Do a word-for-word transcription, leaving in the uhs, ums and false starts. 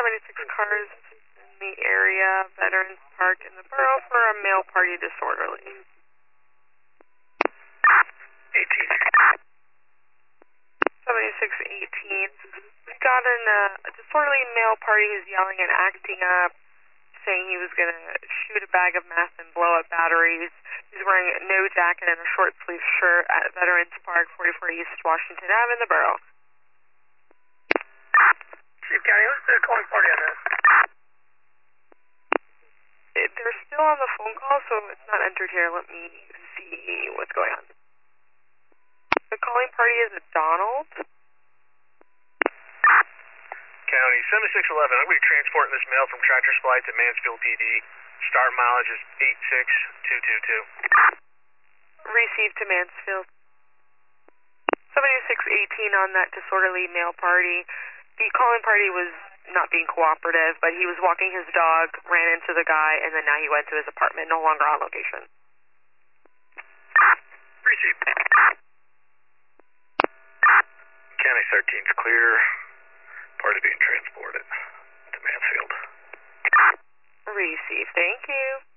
seventy-six cars in the area, Veterans Park in the borough for a male party disorderly. eighteen. seventy-six eighteen. We got an, uh, a disorderly male party who's yelling and acting up, saying he was going to shoot a bag of meth and blow up batteries. He's wearing no jacket and a short sleeve shirt at Veterans Park, forty-four East Washington Avenue in the borough. Chief County, what's the calling party on this? It, they're still on the phone call, so it's not entered here. Let me see what's going on. The calling party is a Donald. County, seventy-six eleven. I'm going to be transporting this mail from Tractor Supply to Mansfield P D. Start mileage is eight six two two two. Received to Mansfield. seventy-six eighteen on that disorderly male party. The calling party was not being cooperative, but he was walking his dog, ran into the guy, and then now he went to his apartment, no longer on location. Received. County thirteen's clear. Party being transported to Mansfield. Received. Thank you.